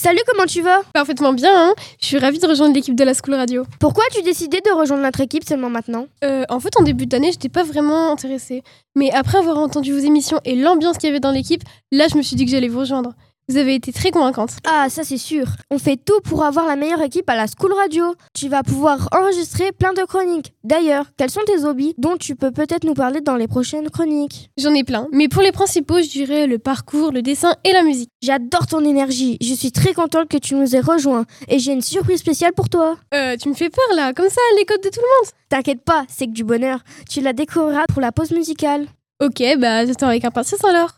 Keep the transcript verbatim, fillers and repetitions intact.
Salut, comment tu vas? Parfaitement bien, hein. Je suis ravie de rejoindre l'équipe de la School Radio. Pourquoi as-tu décidé de rejoindre notre équipe seulement maintenant? Euh, en fait, en début d'année, j'étais pas vraiment intéressée. Mais après avoir entendu vos émissions et l'ambiance qu'il y avait dans l'équipe, là, je me suis dit que j'allais vous rejoindre. Vous avez été très convaincante. Ah, ça c'est sûr. On fait tout pour avoir la meilleure équipe à la School Radio. Tu vas pouvoir enregistrer plein de chroniques. D'ailleurs, quels sont tes hobbies dont tu peux peut-être nous parler dans les prochaines chroniques? J'en ai plein, mais pour les principaux, je dirais le parcours, le dessin et la musique. J'adore ton énergie. Je suis très contente que tu nous aies rejoints. Et j'ai une surprise spéciale pour toi. Euh, tu me fais peur là, comme ça, les codes de tout le monde. T'inquiète pas, c'est que du bonheur. Tu la découvriras pour la pause musicale. Ok, bah j'attends avec impatience alors.